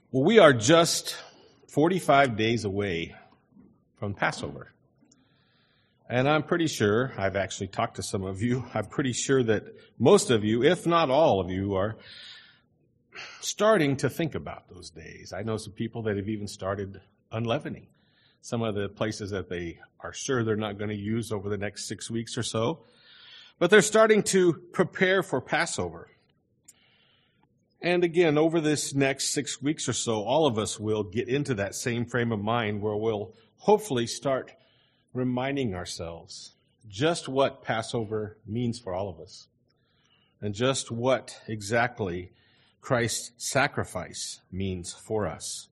Well, we are just 45 days away from Passover. And I'm pretty sure, I've actually talked to some of you, I'm pretty sure that most of you, if not all of you, are starting to think about those days. I know some people that have even started unleavening some of the places that they are sure they're not going to use over the next 6 weeks or so. But they're starting to prepare for Passover. And again, over this next 6 weeks or so, all of us will get into that same frame of mind where we'll hopefully start reminding ourselves just what Passover means for all of us and just what exactly Christ's sacrifice means for us.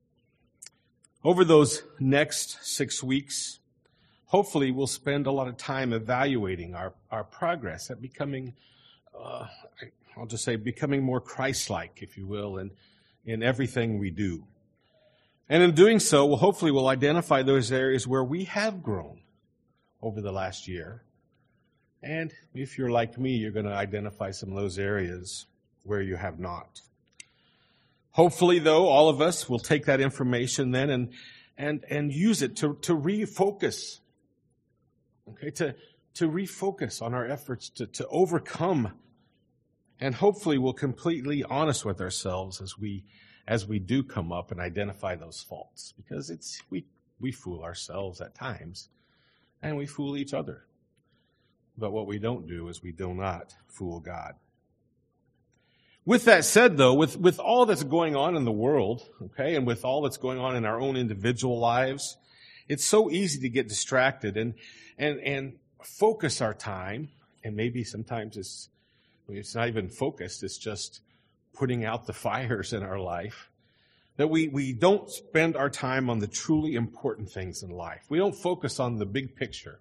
Over those next 6 weeks, hopefully we'll spend a lot of time evaluating our progress at becoming I'll just say becoming more Christ-like, if you will, in everything we do. And in doing so, we'll identify those areas where we have grown over the last year. And if you're like me, you're going to identify some of those areas where you have not. Hopefully, though, all of us will take that information then and use it to refocus. Okay, to refocus on our efforts to overcome. And hopefully we'll completely honest with ourselves as we do come up and identify those faults. Because we fool ourselves at times, and we fool each other. But what we don't do is we do not fool God. With that said, though, with all that's going on in the world, okay, and with all that's going on in our own individual lives, it's so easy to get distracted and focus our time, and maybe sometimes it's not even focused, it's just putting out the fires in our life, that we don't spend our time on the truly important things in life. We don't focus on the big picture.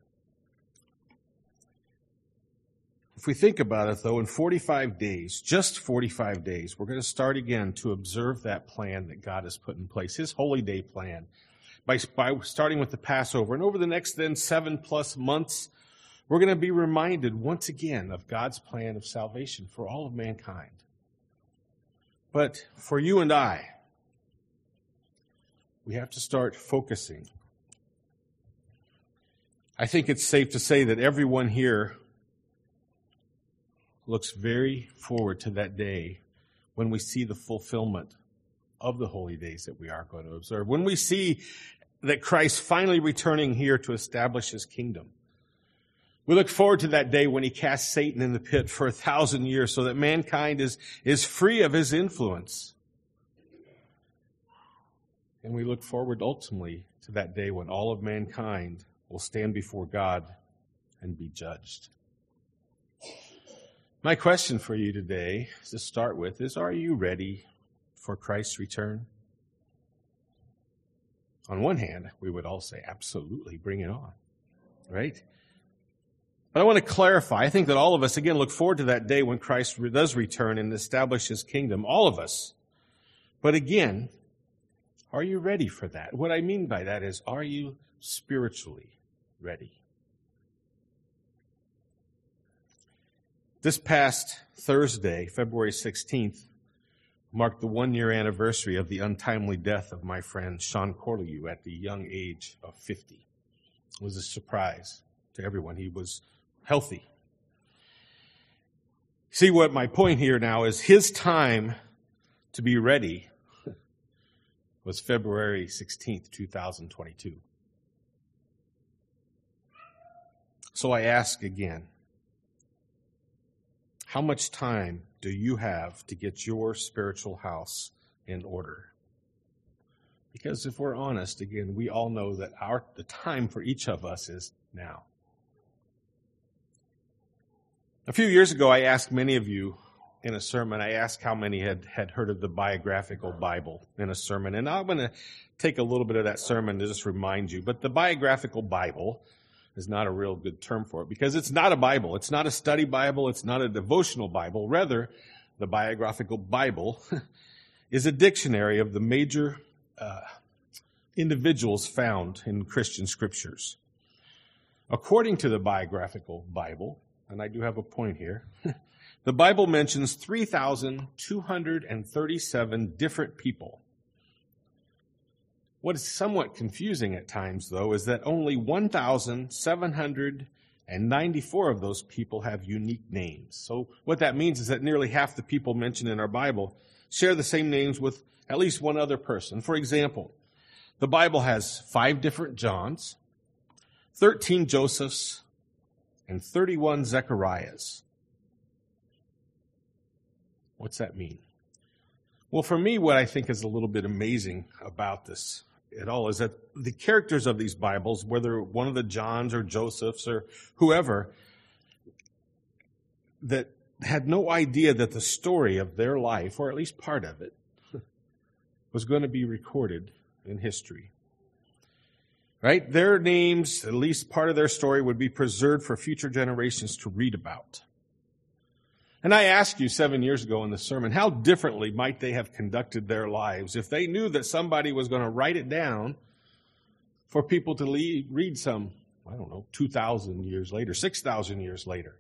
If we think about it, though, in 45 days, just 45 days, we're going to start again to observe that plan that God has put in place, His holy day plan, by starting with the Passover. And over the next then 7+ months, we're going to be reminded once again of God's plan of salvation for all of mankind. But for you and I, we have to start focusing. I think it's safe to say that everyone here looks very forward to that day when we see the fulfillment of the holy days that we are going to observe. When we see that Christ finally returning here to establish His kingdom. We look forward to that day when He casts Satan in the pit for 1,000 years so that mankind is free of his influence. And we look forward ultimately to that day when all of mankind will stand before God and be judged. My question for you today, to start with, is are you ready for Christ's return? On one hand, we would all say, absolutely, bring it on, right? But I want to clarify, I think that all of us, again, look forward to that day when Christ does return and establish His kingdom, all of us. But again, are you ready for that? What I mean by that is, are you spiritually ready? This past Thursday, February 16th, marked the 1-year anniversary of the untimely death of my friend Sean Corlew at the young age of 50. It was a surprise to everyone. He was healthy. See, what my point here now is his time to be ready was February 16th, 2022. So I ask again, how much time do you have to get your spiritual house in order? Because if we're honest, again, we all know that the time for each of us is now. A few years ago, I asked many of you in a sermon, I asked how many had heard of the biographical Bible in a sermon. And I'm going to take a little bit of that sermon to just remind you. But the biographical Bible is not a real good term for it because it's not a Bible. It's not a study Bible. It's not a devotional Bible. Rather, the biographical Bible is a dictionary of the major individuals found in Christian scriptures. According to the biographical Bible, and I do have a point here, the Bible mentions 3,237 different people What is somewhat confusing at times, though, is that only 1,794 of those people have unique names. So what that means is that nearly half the people mentioned in our Bible share the same names with at least one other person. For example, the Bible has 5 different Johns, 13 Josephs, and 31 Zechariahs. What's that mean? Well, for me, what I think is a little bit amazing about this at all is that the characters of these Bibles, whether one of the Johns or Josephs or whoever, that had no idea that the story of their life, or at least part of it, was going to be recorded in history. Right? Their names, at least part of their story, would be preserved for future generations to read about. And I asked you 7 years ago in the sermon, how differently might they have conducted their lives if they knew that somebody was going to write it down for people to read some, 2,000 years later, 6,000 years later?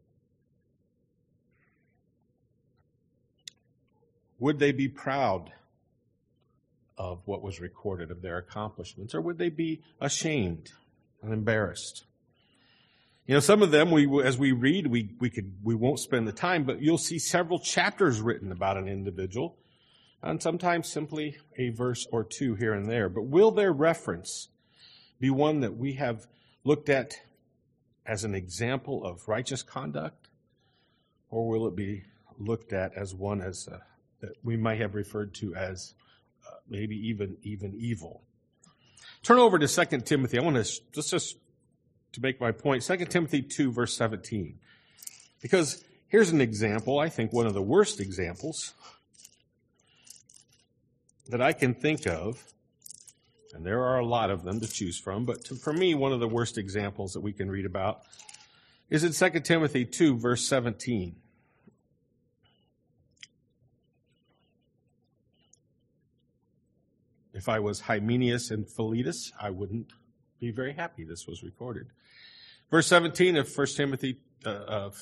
Would they be proud of what was recorded, of their accomplishments, or would they be ashamed and embarrassed? Some of them, as we read, we won't spend the time, but you'll see several chapters written about an individual, and sometimes simply a verse or two here and there. But will their reference be one that we have looked at as an example of righteous conduct, or will it be looked at as one that we might have referred to as maybe even evil? Turn over to 2 Timothy. I want to just to make my point, 2 Timothy 2, verse 17. Because here's an example, I think one of the worst examples that I can think of, and there are a lot of them to choose from, but for me, one of the worst examples that we can read about is in 2 Timothy 2, verse 17. If I was Hymenaeus and Philetus, I wouldn't be very happy this was recorded. Verse 17 of 2 Timothy 2.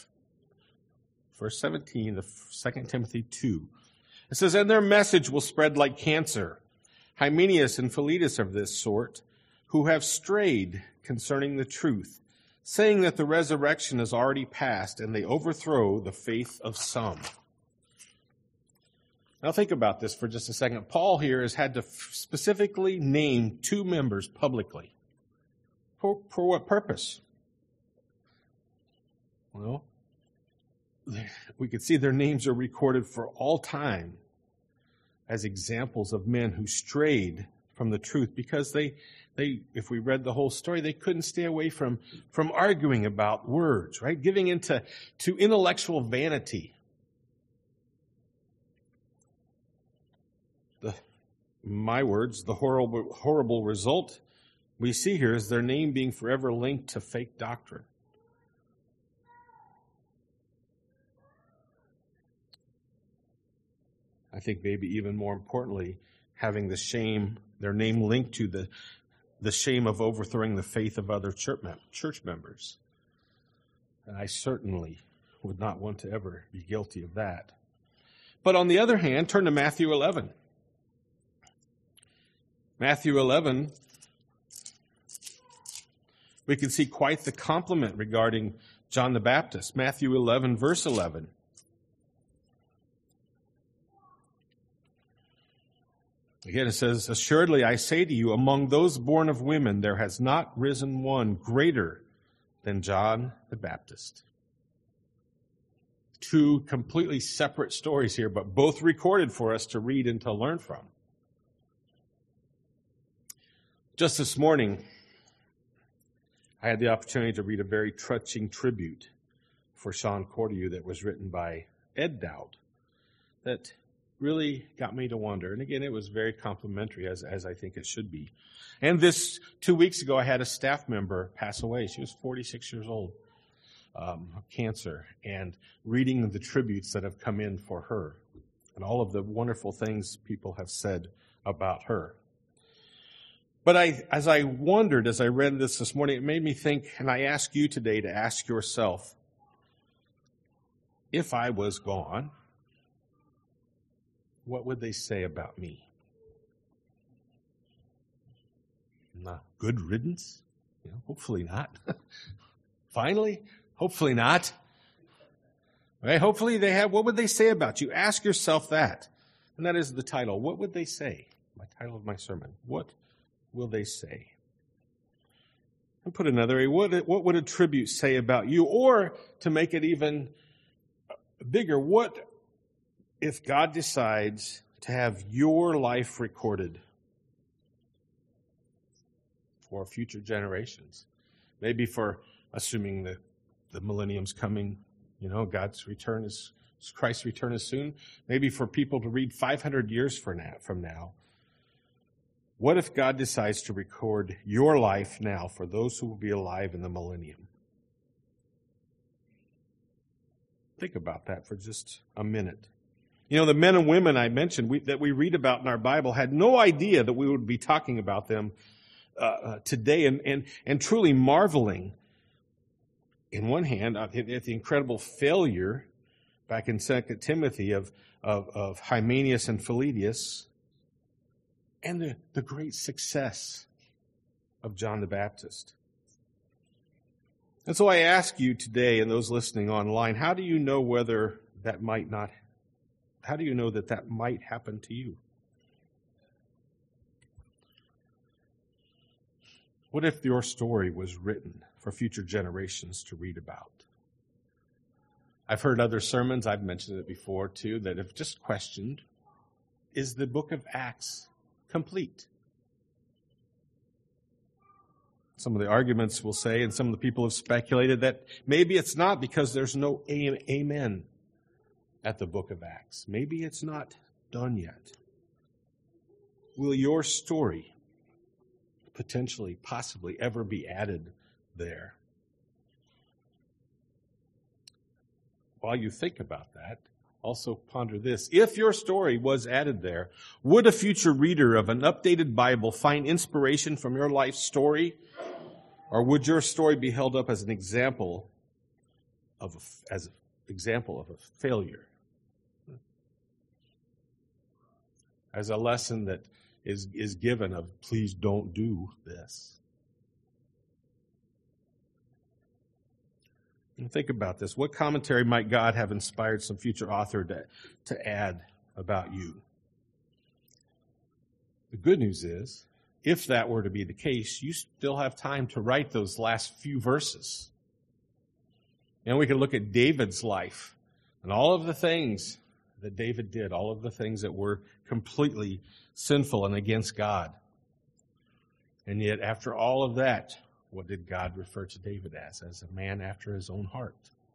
It says, "And their message will spread like cancer. Hymenaeus and Philetus of this sort, who have strayed concerning the truth, saying that the resurrection is already past, and they overthrow the faith of some." Now think about this for just a second. Paul here has had to specifically name 2 members publicly. For what purpose? Well, we could see their names are recorded for all time as examples of men who strayed from the truth because they, if we read the whole story, they couldn't stay away from arguing about words, right? Giving into intellectual vanity. My words, the horrible result we see here is their name being forever linked to fake doctrine. I think maybe even more importantly, having their name linked to the shame of overthrowing the faith of other church members. And I certainly would not want to ever be guilty of that. But on the other hand, turn to Matthew 11. Matthew 11, we can see quite the compliment regarding John the Baptist. Matthew 11, verse 11. Again, it says, "Assuredly I say to you, among those born of women, there has not risen one greater than John the Baptist." 2 completely separate stories here, but both recorded for us to read and to learn from. Just this morning, I had the opportunity to read a very touching tribute for Sean Cordew that was written by Ed Dowd that really got me to wonder. And again, it was very complimentary, as I think it should be. And this 2 weeks ago, I had a staff member pass away. She was 46 years old, of cancer, and reading the tributes that have come in for her and all of the wonderful things people have said about her. But as I read this morning, it made me think, and I ask you today to ask yourself, if I was gone, what would they say about me? Good riddance? Hopefully not. Finally? Hopefully not. Right? Hopefully they have, what would they say about you? Ask yourself that. And that is the title. What would they say? My title of my sermon. What will they say? And put another way, what would a tribute say about you? Or to make it even bigger, what if God decides to have your life recorded for future generations? Maybe for, assuming the millennium's coming, God's return is, Christ's return is soon. Maybe for people to read 500 years from now. What if God decides to record your life now for those who will be alive in the millennium? Think about that for just a minute. The men and women I mentioned that we read about in our Bible had no idea that we would be talking about them today and truly marveling, in one hand, at the incredible failure back in 2 Timothy of Hymenaeus and Philetus, and the great success of John the Baptist. And so I ask you today, and those listening online, how do you know that might happen to you? What if your story was written for future generations to read about? I've heard other sermons, I've mentioned it before too, that have just questioned, is the book of Acts complete? Some of the arguments will say, and some of the people have speculated, that maybe it's not because there's no amen at the book of Acts. Maybe it's not done yet. Will your story potentially, possibly ever be added there? While you think about that, also ponder this. If your story was added there, would a future reader of an updated Bible find inspiration from your life story? Or would your story be held up as an example of a failure? As a lesson that is given of, please don't do this. And think about this. What commentary might God have inspired some future author to add about you? The good news is, if that were to be the case, you still have time to write those last few verses. And we can look at David's life and all of the things that David did, all of the things that were completely sinful and against God. And yet, after all of that, what did God refer to David as? As a man after his own heart.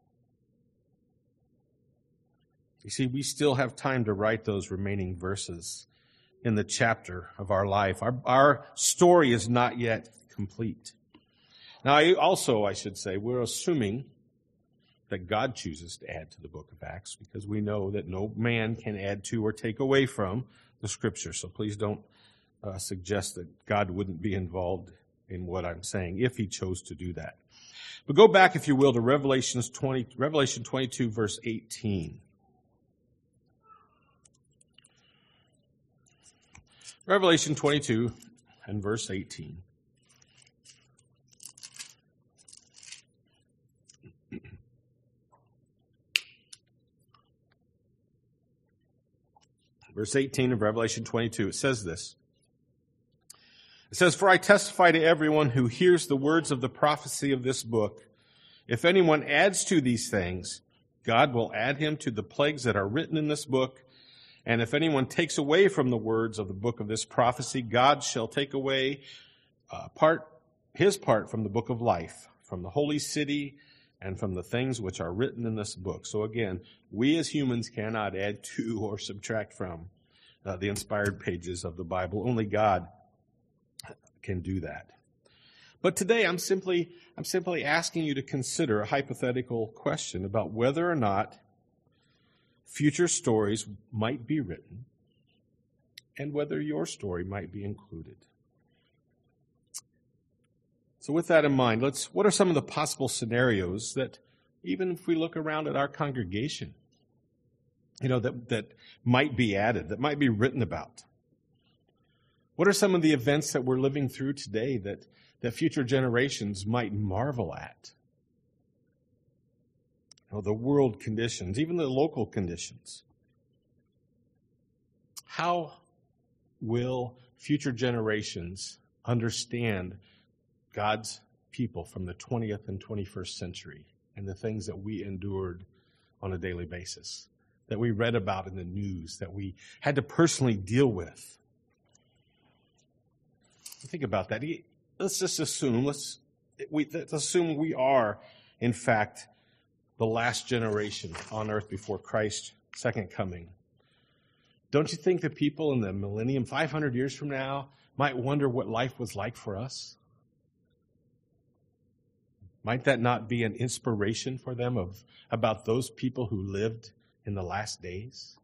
You see, we still have time to write those remaining verses in the chapter of our life. Our story is not yet complete. Now, I should say, we're assuming that God chooses to add to the book of Acts, because we know that no man can add to or take away from the Scripture. So please don't suggest that God wouldn't be involved in what I'm saying if he chose to do that. But go back, if you will, to Revelation 22, verse 18. Revelation 22 and verse 18. Verse 18 of Revelation 22, it says this. It says, "For I testify to everyone who hears the words of the prophecy of this book, if anyone adds to these things, God will add him to the plagues that are written in this book. And if anyone takes away from the words of the book of this prophecy, God shall take away his part from the book of life, from the holy city, and from the things which are written in this book." So again, we as humans cannot add to or subtract from the inspired pages of the Bible. Only God can do that. But today I'm simply asking you to consider a hypothetical question about whether or not future stories might be written and whether your story might be included. So with that in mind, what are some of the possible scenarios that, even if we look around at our congregation, that might be added, that might be written about? What are some of the events that we're living through today that future generations might marvel at? The world conditions, even the local conditions. How will future generations understand God's people from the 20th and 21st century and the things that we endured on a daily basis, that we read about in the news, that we had to personally deal with? Think about that. Let's just assume, let's assume we are, in fact, the last generation on earth before Christ's second coming. Don't you think the people in the millennium, 500 years from now, might wonder what life was like for us? Might that not be an inspiration for them about those people who lived in the last days?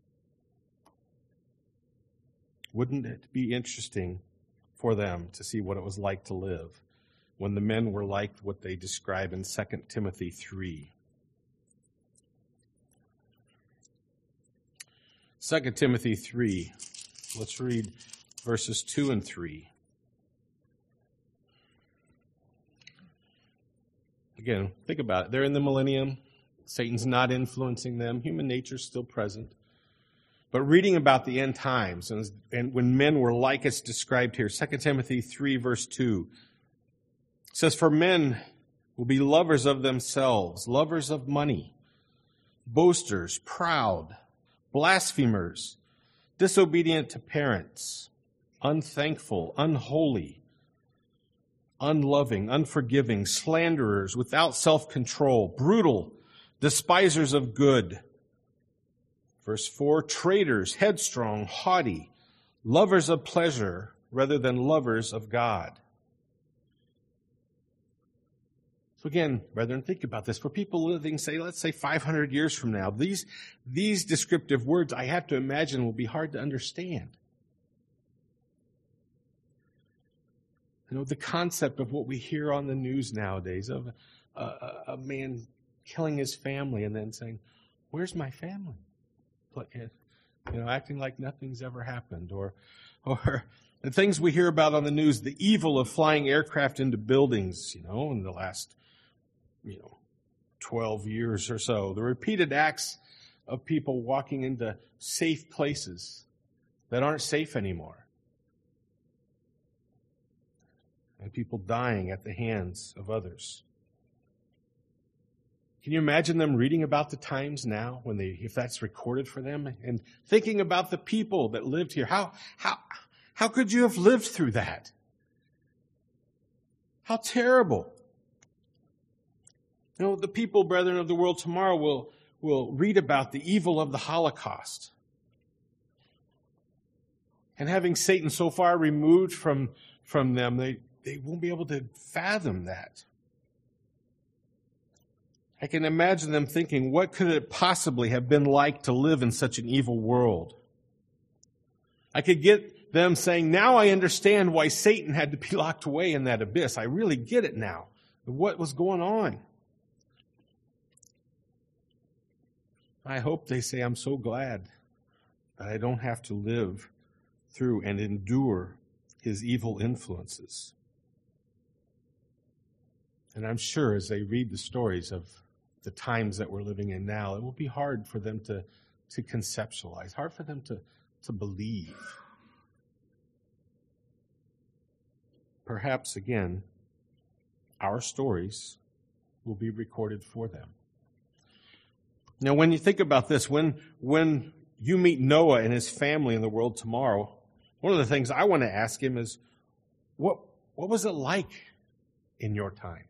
Wouldn't it be interesting for them to see what it was like to live when the men were like what they describe in 2 Timothy 3? 2 Timothy 3, let's read verses 2 and 3. Again, think about it. They're in the millennium. Satan's not influencing them. Human nature's still present. But reading about the end times, and when men were like it's described here, 2 Timothy 3, verse 2, says, "For men will be lovers of themselves, lovers of money, boasters, proud, blasphemers, disobedient to parents, unthankful, unholy, unloving, unforgiving, slanderers, without self-control, brutal, despisers of good." Verse 4, "Traitors, headstrong, haughty, lovers of pleasure rather than lovers of God." So again, brethren, think about this. For people living, let's say 500 years from now, these descriptive words, I have to imagine, will be hard to understand. The concept of what we hear on the news nowadays of a man killing his family and then saying, "Where's my family?" Acting like nothing's ever happened. Or the things we hear about on the news, the evil of flying aircraft into buildings, in the last 12 years or so. The repeated acts of people walking into safe places that aren't safe anymore. And people dying at the hands of others. Can you imagine them reading about the times now if that's recorded for them, and thinking about the people that lived here? How could you have lived through that? How terrible. The people, brethren, of the world tomorrow will read about the evil of the Holocaust. And having Satan so far removed from them, they won't be able to fathom that. I can imagine them thinking, what could it possibly have been like to live in such an evil world? I could get them saying, now I understand why Satan had to be locked away in that abyss. I really get it now. What was going on? I hope they say, I'm so glad that I don't have to live through and endure his evil influences. And I'm sure as they read the stories of the times that we're living in now, it will be hard for them to conceptualize, hard for them to believe. Perhaps, again, our stories will be recorded for them. Now, when you think about this, when you meet Noah and his family in the world tomorrow, one of the things I want to ask him is, what was it like in your time?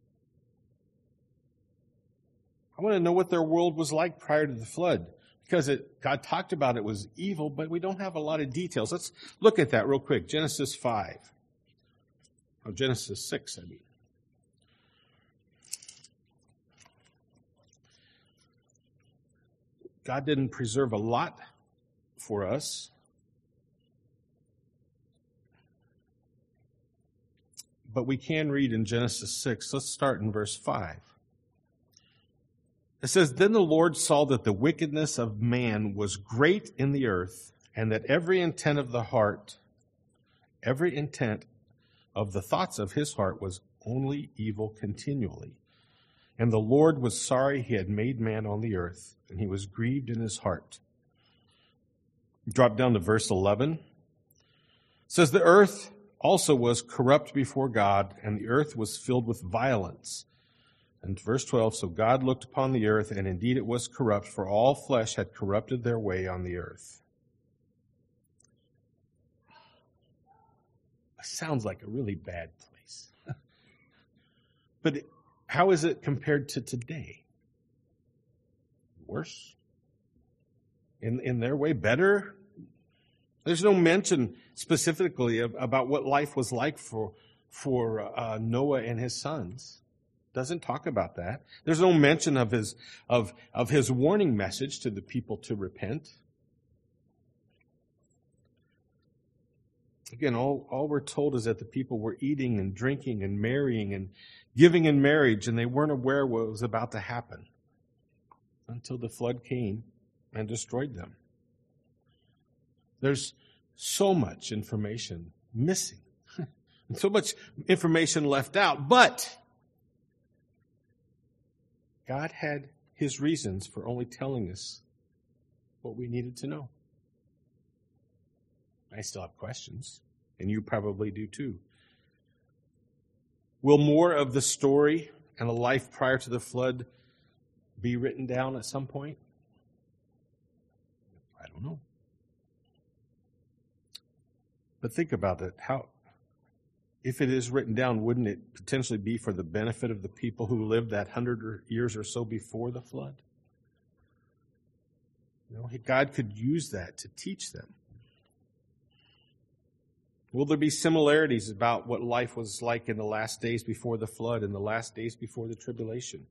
I want to know what their world was like prior to the flood, because God talked about it was evil, but we don't have a lot of details. Let's look at that real quick. Genesis 6, I mean. God didn't preserve a lot for us. But we can read in Genesis 6. Let's start in verse 5. It says, Then the Lord saw that the wickedness of man was great in the earth, and that every intent of the heart every intent of the thoughts of his heart was only evil continually. And the Lord was sorry he had made man on the earth, and he was grieved in his heart. Drop down to verse 11. It says, the earth also was corrupt before God, and the earth was filled with violence. And verse 12, so God looked upon the earth, and indeed it was corrupt, for all flesh had corrupted their way on the earth. That sounds like a really bad place. But how is it compared to today? Worse? In their way, better? There's no mention specifically about what life was like for Noah and his sons. Doesn't talk about that. There's no mention of his warning message to the people to repent. Again, all we're told is that the people were eating and drinking and marrying and giving in marriage, and they weren't aware what was about to happen until the flood came and destroyed them. There's so much information missing and so much information left out, but God had his reasons for only telling us what we needed to know. I still have questions, and you probably do too. Will more of the story and the life prior to the flood be written down at some point? I don't know. But think about it. If it is written down, wouldn't it potentially be for the benefit of the people who lived that 100 years or so before the flood? God could use that to teach them. Will there be similarities about what life was like in the last days before the flood and the last days before the tribulation?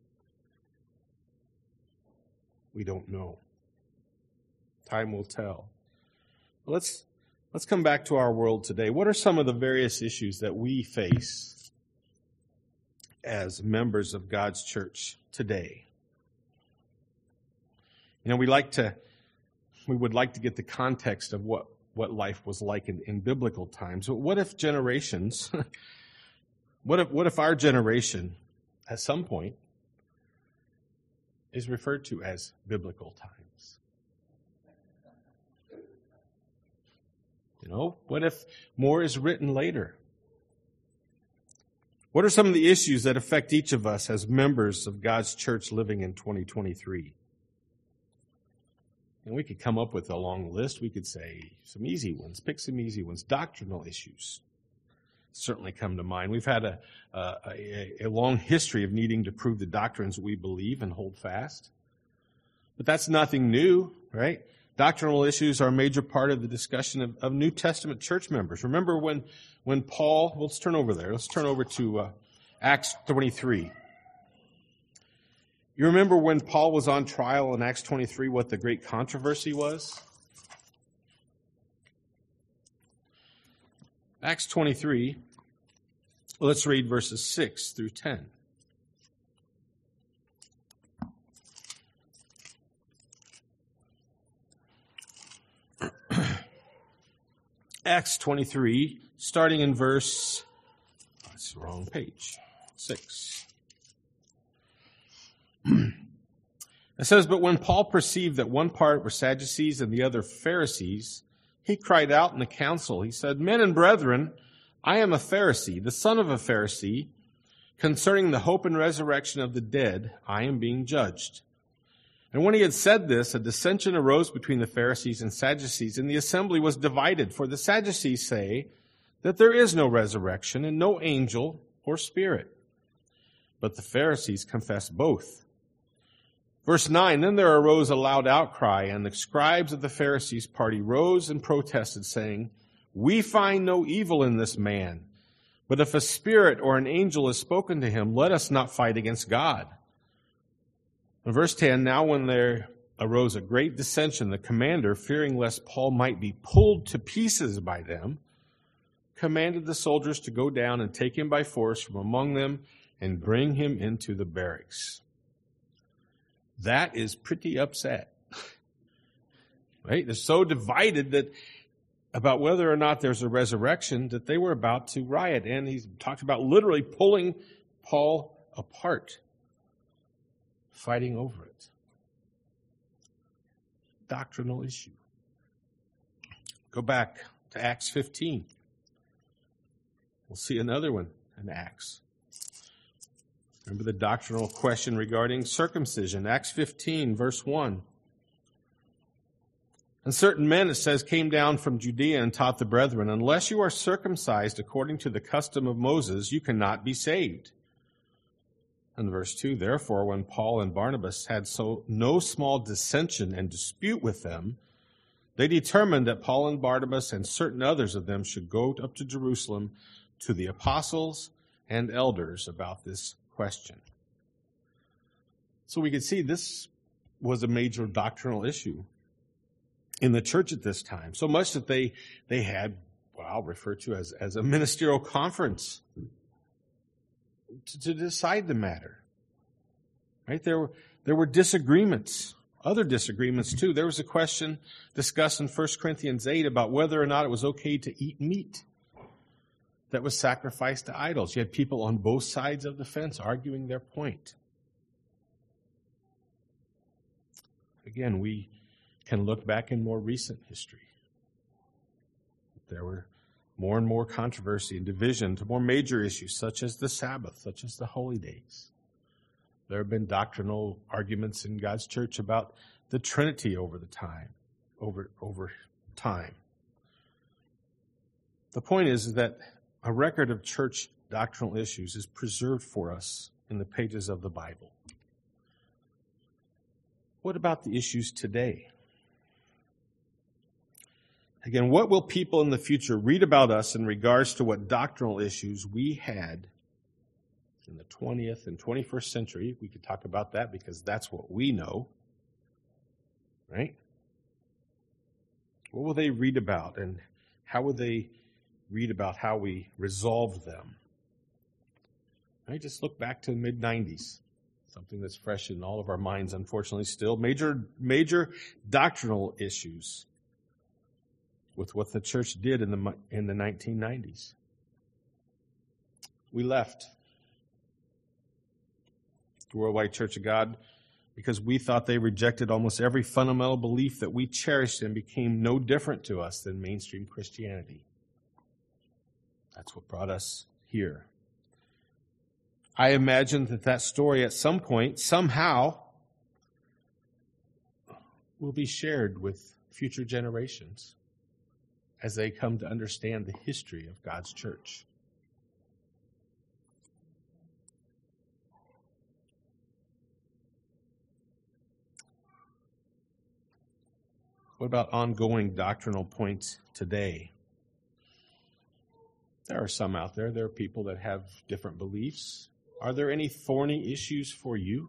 We don't know. Time will tell. Let's come back to our world today. What are some of the various issues that we face as members of God's church today? We would like to get the context of what life was like in biblical times. But what if generations, what if our generation at some point is referred to as biblical times? What if more is written later? What are some of the issues that affect each of us as members of God's church living in 2023? And we could come up with a long list. We could say some easy ones, pick some easy ones. Doctrinal issues certainly come to mind. We've had a long history of needing to prove the doctrines that we believe and hold fast. But that's nothing new, right? Doctrinal issues are a major part of the discussion of New Testament church members. Remember when Paul, let's turn over there. Let's turn over to Acts 23. You remember when Paul was on trial in Acts 23, what the great controversy was? Acts 23, let's read verses 6 through 10. Acts 23, starting in verse, that's the wrong page, 6. It says, but when Paul perceived that one part were Sadducees and the other Pharisees, he cried out in the council. He said, men and brethren, I am a Pharisee, the son of a Pharisee. Concerning the hope and resurrection of the dead, I am being judged. And when he had said this, a dissension arose between the Pharisees and Sadducees, and the assembly was divided. For the Sadducees say that there is no resurrection and no angel or spirit. But the Pharisees confess both. Verse 9, then there arose a loud outcry, and the scribes of the Pharisees' party rose and protested, saying, we find no evil in this man. But if a spirit or an angel has spoken to him, let us not fight against God. In verse 10, now when there arose a great dissension, the commander, fearing lest Paul might be pulled to pieces by them, commanded the soldiers to go down and take him by force from among them and bring him into the barracks. That is pretty upset. Right? They're so divided that about whether or not there's a resurrection, that they were about to riot. And he talked about literally pulling Paul apart, fighting over it. Doctrinal issue. Go back to Acts 15. We'll see another one in Acts. Remember the doctrinal question regarding circumcision. Acts 15, verse 1. And certain men, it says, came down from Judea and taught the brethren, unless you are circumcised according to the custom of Moses, you cannot be saved. And verse 2, therefore, when Paul and Barnabas had no small dissension and dispute with them, they determined that Paul and Barnabas and certain others of them should go up to Jerusalem to the apostles and elders about this question. So we could see this was a major doctrinal issue in the church at this time. So much that they had what I'll refer to as a ministerial conference to decide the matter. Right? There were disagreements, other disagreements too. There was a question discussed in 1 Corinthians 8 about whether or not it was okay to eat meat that was sacrificed to idols. You had people on both sides of the fence arguing their point. Again, we can look back in more recent history. There were more and more controversy and division to more major issues such as the Sabbath, such as the holy days. There have been doctrinal arguments in God's church about the Trinity over time. The point is that a record of church doctrinal issues is preserved for us in the pages of the Bible. What about the issues today? Again, what will people in the future read about us in regards to what doctrinal issues we had in the 20th and 21st century? We could talk about that because that's what we know, right? What will they read about, and how will they read about how we resolved them? Right? Just look back to the mid-90s, something that's fresh in all of our minds, unfortunately, still. Major doctrinal issues with what the church did in the 1990s. We left the Worldwide Church of God because we thought they rejected almost every fundamental belief that we cherished and became no different to us than mainstream Christianity. That's what brought us here. I imagine that story at some point, somehow, will be shared with future generations as they come to understand the history of God's church. What about ongoing doctrinal points today? There are some out there. There are people that have different beliefs. Are there any thorny issues for you?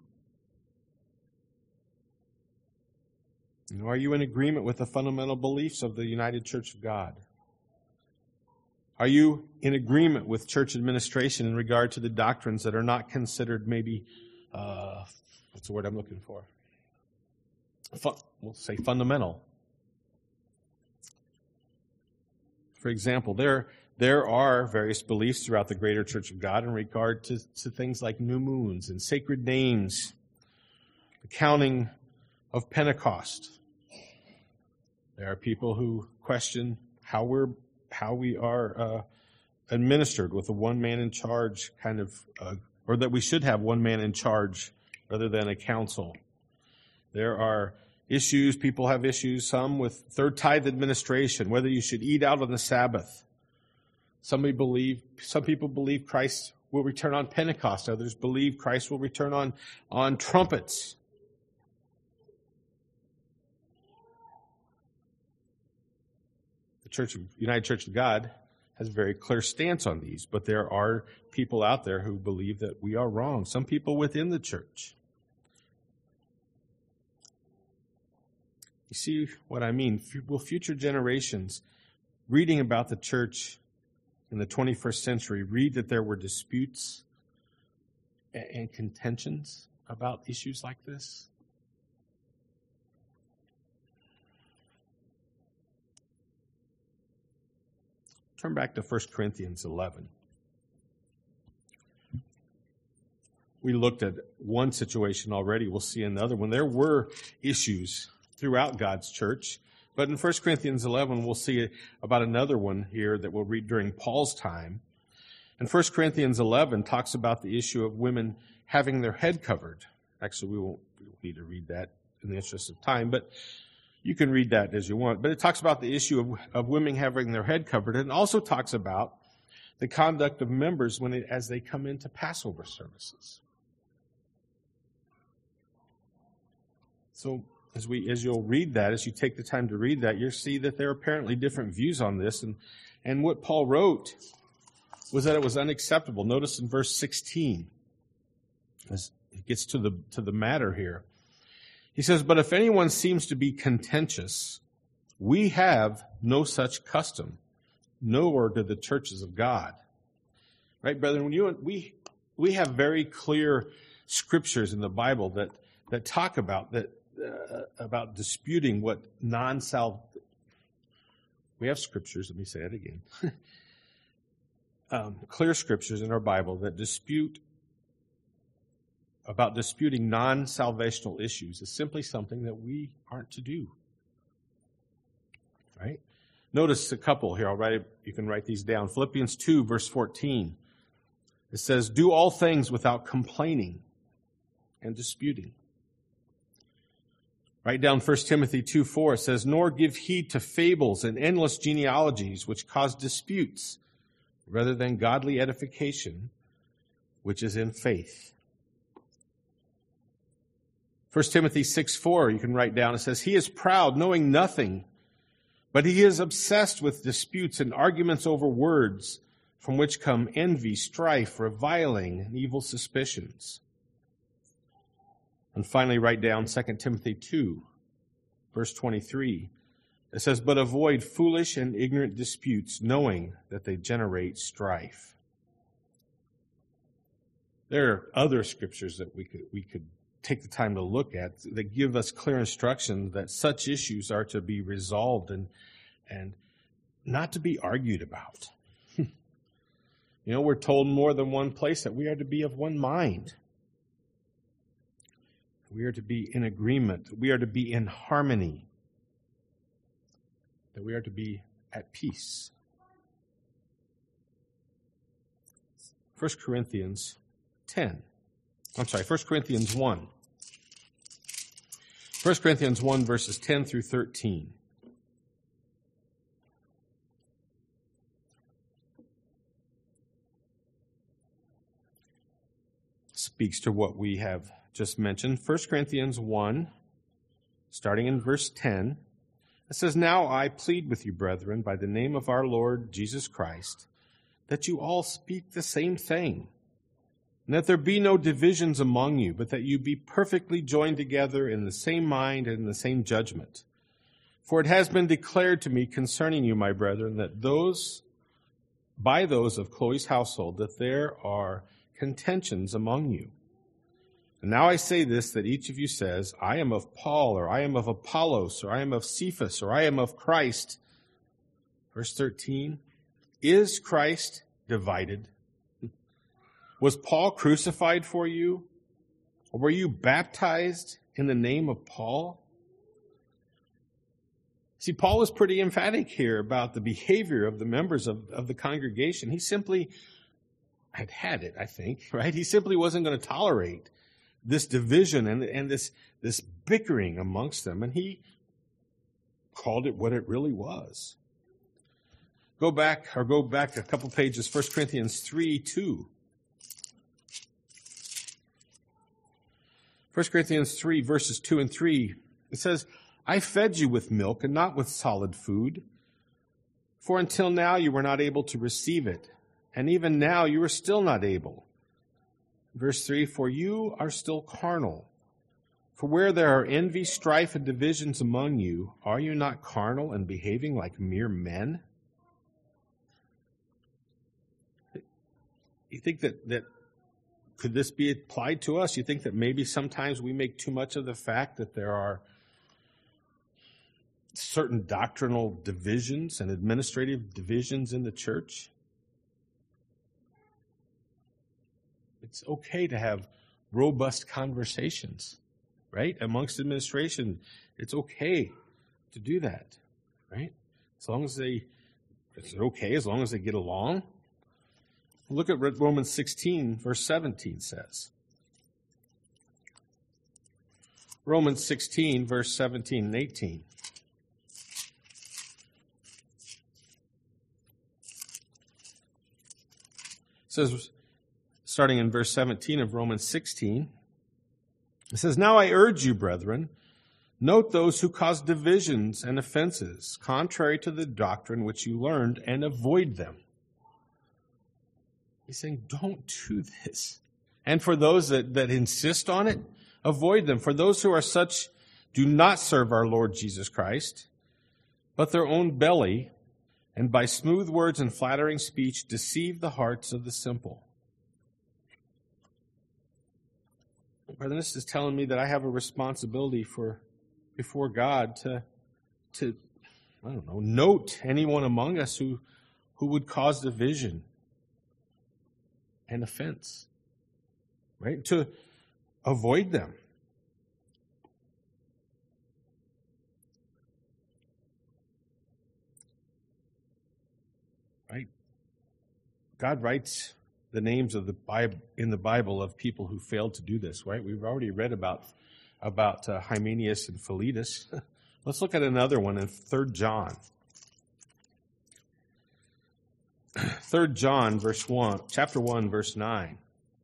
Are you in agreement with the fundamental beliefs of the United Church of God? Are you in agreement with church administration in regard to the doctrines that are not considered maybe, what's the word I'm looking for? We'll say fundamental. For example, there are various beliefs throughout the greater Church of God in regard to things like new moons and sacred names, the counting of Pentecost. There are people who question how we are administered with a one man in charge kind of, or that we should have one man in charge rather than a council. There are issues, people have issues, some with third tithe administration, whether you should eat out on the Sabbath. Some people believe Christ will return on Pentecost. Others believe Christ will return on trumpets. The United Church of God has a very clear stance on these, but there are people out there who believe that we are wrong. Some people within the church. You see what I mean? Will future generations reading about the church in the 21st century read that there were disputes and contentions about issues like this? Turn back to 1 Corinthians 11. We looked at one situation already. We'll see another one. There were issues throughout God's church. But in 1 Corinthians 11, we'll see about another one here that we'll read during Paul's time. And 1 Corinthians 11 talks about the issue of women having their head covered. Actually, we won't need to read that in the interest of time, but you can read that as you want. But it talks about the issue of women having their head covered, and also talks about the conduct of members as they come into Passover services. So as you'll read that, as you take the time to read that, you'll see that there are apparently different views on this. And what Paul wrote was that it was unacceptable. Notice in verse 16, as it gets to the matter here. He says, "But if anyone seems to be contentious, we have no such custom, nor do the churches of God." Right, brethren? We have very clear scriptures in the Bible that talk about that. About disputing what we have scriptures, let me say it again. Clear scriptures in our Bible that disputing non-salvational issues is simply something that we aren't to do. Right? Notice a couple here. You can write these down. Philippians 2, verse 14. It says, "Do all things without complaining and disputing." Write down 1 Timothy 2:4. It says, "Nor give heed to fables and endless genealogies which cause disputes, rather than godly edification, which is in faith." 1 Timothy 6:4, you can write down. It says, "He is proud, knowing nothing, but he is obsessed with disputes and arguments over words, from which come envy, strife, reviling, and evil suspicions." And finally, write down 2 Timothy 2, verse 23. It says, "But avoid foolish and ignorant disputes, knowing that they generate strife." There are other scriptures that we could take the time to look at that give us clear instruction that such issues are to be resolved and not to be argued about. We're told more than one place that we are to be of one mind. We are to be in agreement. We are to be in harmony. That we are to be at peace. 1 Corinthians 1. 1 Corinthians 1, verses 10 through 13. Speaks to what we have just mentioned. 1 Corinthians 1, starting in verse 10, it says, "Now I plead with you, brethren, by the name of our Lord Jesus Christ, that you all speak the same thing, and that there be no divisions among you, but that you be perfectly joined together in the same mind and in the same judgment. For it has been declared to me concerning you, my brethren, that by those of Chloe's household, that there are contentions among you. And now I say this, that each of you says, I am of Paul, or I am of Apollos, or I am of Cephas, or I am of Christ." Verse 13, "Is Christ divided? Was Paul crucified for you? Or were you baptized in the name of Paul?" See, Paul was pretty emphatic here about the behavior of the members of the congregation. He simply had it, I think, right? He simply wasn't going to tolerate this division and this bickering amongst them, and he called it what it really was. Go back a couple pages, 1 Corinthians 3:2. 1 Corinthians 3, verses 2 and 3, it says, "I fed you with milk and not with solid food, for until now you were not able to receive it, and even now you are still not able." Verse 3, "For you are still carnal. For where there are envy, strife, and divisions among you, are you not carnal and behaving like mere men?" You think that could this be applied to us? You think that maybe sometimes we make too much of the fact that there are certain doctrinal divisions and administrative divisions in the church. It's okay to have robust conversations, right? Amongst administration, it's okay to do that, right? As long as it's okay as long as they get along. Look at what Romans 16, verse 17 says. Romans 16, verse 17 and 18. It says, starting in verse 17 of Romans 16, it says, "Now I urge you, brethren, note those who cause divisions and offenses, contrary to the doctrine which you learned, and avoid them." He's saying, don't do this. And for those that insist on it, avoid them. For those who are such do not serve our Lord Jesus Christ, but their own belly, and by smooth words and flattering speech deceive the hearts of the simple. Brother, this is telling me that I have a responsibility before God to I don't know, note anyone among us who would cause division and offense, right? To avoid them. Right? God writes the names of the Bible in the Bible of people who failed to do this, right? We've already read about Hymenaeus and Philetus. Let's look at another one in 3 John. 3 John, chapter 1, verse 9.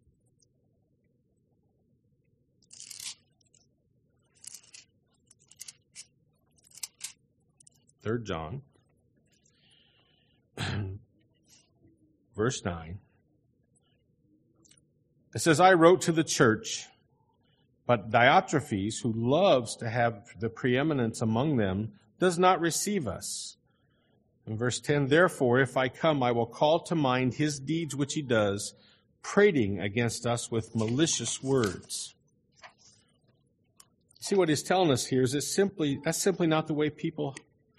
3 John, verse 9. It says, "I wrote to the church, but Diotrephes, who loves to have the preeminence among them, does not receive us." In verse 10, "Therefore, if I come, I will call to mind his deeds which he does, prating against us with malicious words." See, what he's telling us here is that's simply not the way people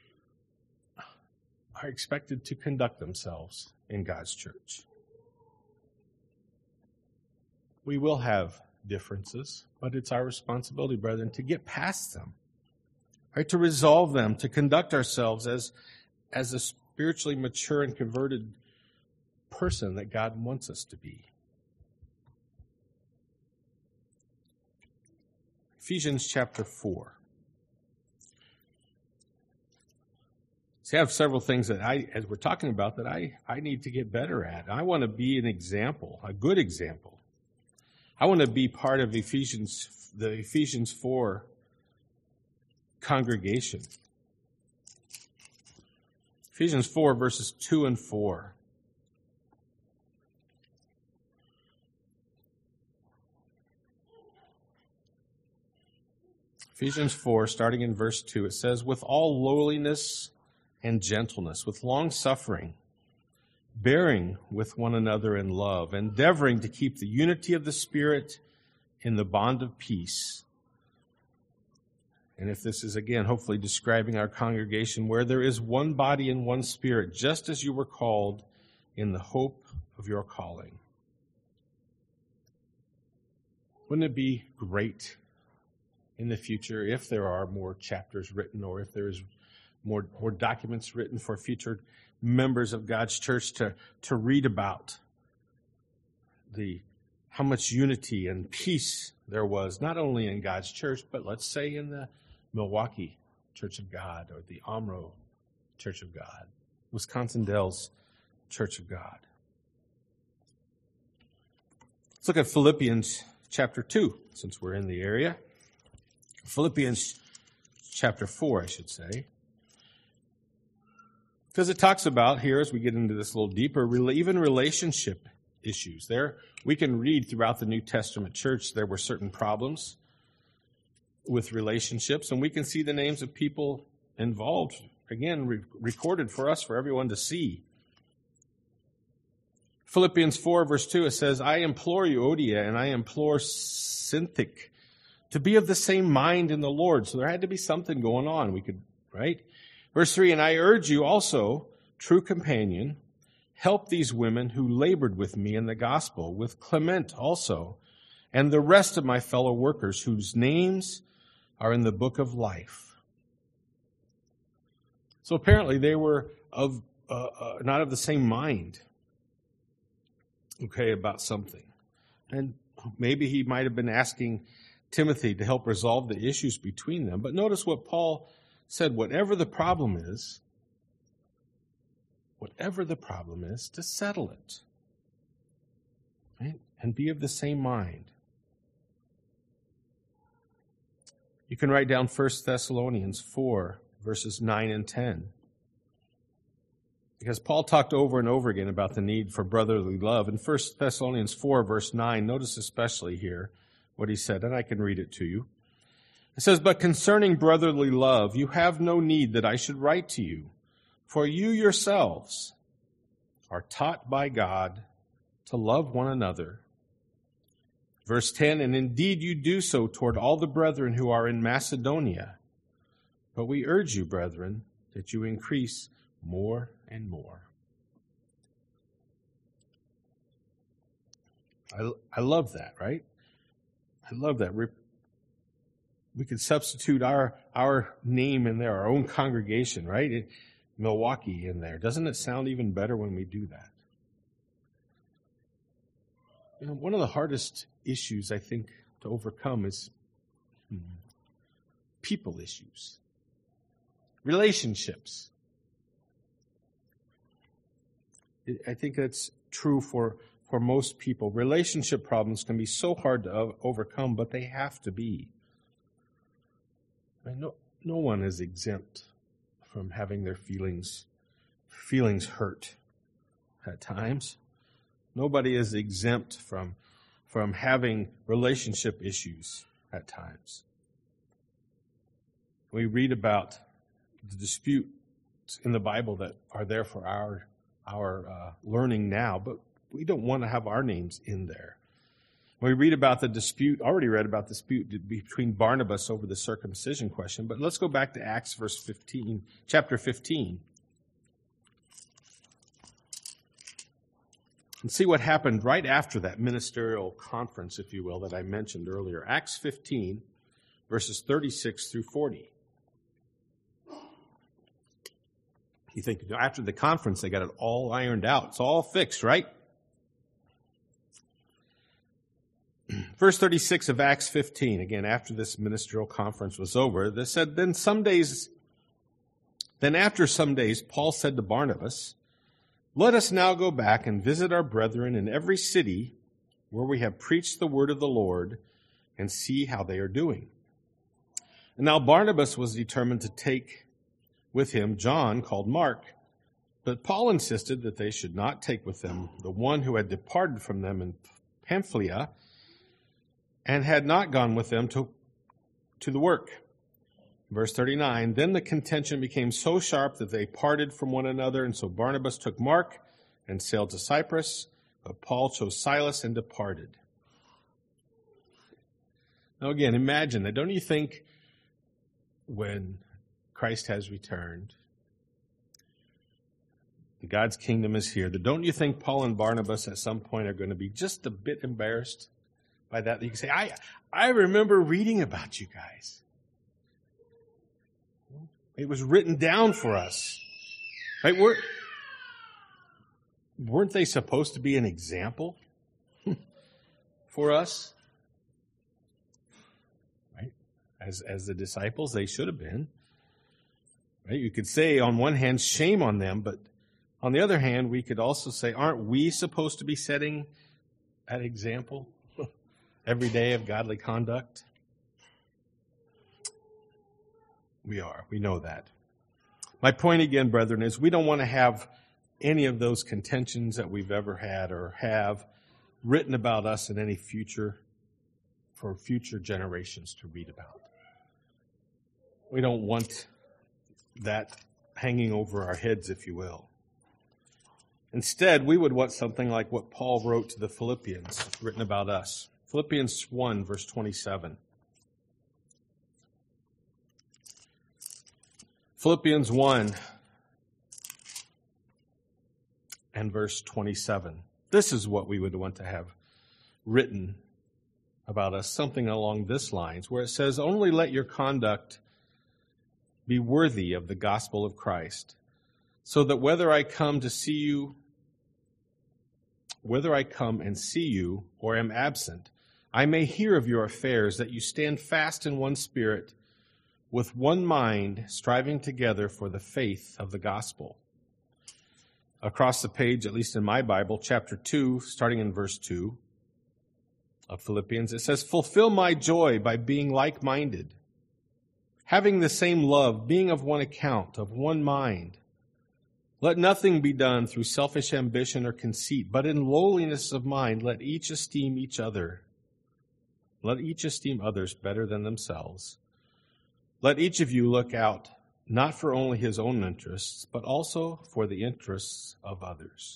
are expected to conduct themselves in God's church. We will have differences, but it's our responsibility, brethren, to get past them, right? To resolve them, to conduct ourselves as a spiritually mature and converted person that God wants us to be. Ephesians chapter 4. See, I have several things that as we're talking about, that I need to get better at. I want to be an example, a good example. I want to be part of the Ephesians 4 congregation. Ephesians 4, verses 2 and 4. Ephesians 4, starting in verse 2, it says, "With all lowliness and gentleness, with long suffering, bearing with one another in love, endeavoring to keep the unity of the Spirit in the bond of peace." And if this is, again, hopefully describing our congregation, "where there is one body and one Spirit, just as you were called in the hope of your calling." Wouldn't it be great in the future if there are more chapters written, or if there is more documents written for future members of God's church to read about how much unity and peace there was, not only in God's church, but let's say in the Milwaukee Church of God, or the Omro Church of God, Wisconsin Dells Church of God. Let's look at Philippians chapter 2, since we're in the area. Philippians chapter 4, I should say. Because it talks about here, as we get into this a little deeper, even relationship issues. There, we can read throughout the New Testament church there were certain problems with relationships, and we can see the names of people involved, again, recorded for us, for everyone to see. Philippians 4, verse 2, it says, "I implore you, Euodia, and I implore Syntyche, to be of the same mind in the Lord." So there had to be something going on. We could right? Verse 3, and I urge you also, true companion, help these women who labored with me in the gospel, with Clement also, and the rest of my fellow workers whose names are in the book of life. So apparently they were not of the same mind, about something. And maybe he might have been asking Timothy to help resolve the issues between them. But notice what Paul said, whatever the problem is, to settle it. Right? And be of the same mind. You can write down 1 Thessalonians 4, verses 9 and 10. Because Paul talked over and over again about the need for brotherly love. In 1 Thessalonians 4, verse 9, notice especially here what he said, and I can read it to you. It says, but concerning brotherly love, you have no need that I should write to you, for you yourselves are taught by God to love one another. Verse 10, and indeed you do so toward all the brethren who are in Macedonia. But we urge you, brethren, that you increase more and more. I love that, right? I love that. We could substitute our name in there, our own congregation, right? Milwaukee in there. Doesn't it sound even better when we do that? One of the hardest issues, I think, to overcome is people issues, relationships. I think that's true for most people. Relationship problems can be so hard to overcome, but they have to be. No one is exempt from having their feelings hurt at times. Nobody is exempt from having relationship issues at times. We read about the disputes in the Bible that are there for our learning now, but we don't want to have our names in there. We read about the dispute, already read about the dispute between Barnabas over the circumcision question, but let's go back to Acts chapter 15. And see what happened right after that ministerial conference, if you will, that I mentioned earlier. Acts 15, verses 36 through 40. You think, after the conference, they got it all ironed out. It's all fixed, right? Verse 36 of Acts 15, again, after this ministerial conference was over, they said, Then after some days, Paul said to Barnabas, Let us now go back and visit our brethren in every city where we have preached the word of the Lord and see how they are doing. And now Barnabas was determined to take with him John, called Mark, but Paul insisted that they should not take with them the one who had departed from them in Pamphylia and had not gone with them to the work. Verse 39, Then the contention became so sharp that they parted from one another, and so Barnabas took Mark and sailed to Cyprus, but Paul chose Silas and departed. Now again, imagine that. Don't you think when Christ has returned, God's kingdom is here, that don't you think Paul and Barnabas at some point are going to be just a bit embarrassed by that? You can say, I remember reading about you guys. It was written down for us. Right? Weren't they supposed to be an example for us? Right? As the disciples, they should have been. Right? You could say, on one hand, shame on them, but on the other hand, we could also say, aren't we supposed to be setting that example every day of godly conduct? We are. We know that. My point again, brethren, is we don't want to have any of those contentions that we've ever had or have written about us in any future, for future generations to read about. We don't want that hanging over our heads, if you will. Instead, we would want something like what Paul wrote to the Philippians, written about us. Philippians 1, verse 27. Philippians 1 and verse 27. This is what we would want to have written about us, something along this lines, where it says, "Only let your conduct be worthy of the gospel of Christ, so that whether I come and see you or am absent, I may hear of your affairs, that you stand fast in one spirit, with one mind, striving together for the faith of the gospel." Across the page, at least in my Bible, chapter 2, starting in verse 2 of Philippians, it says, "Fulfill my joy by being like-minded, having the same love, being of one account, of one mind. Let nothing be done through selfish ambition or conceit, but in lowliness of mind, let each esteem others better than themselves. Let each of you look out not for only his own interests, but also for the interests of others."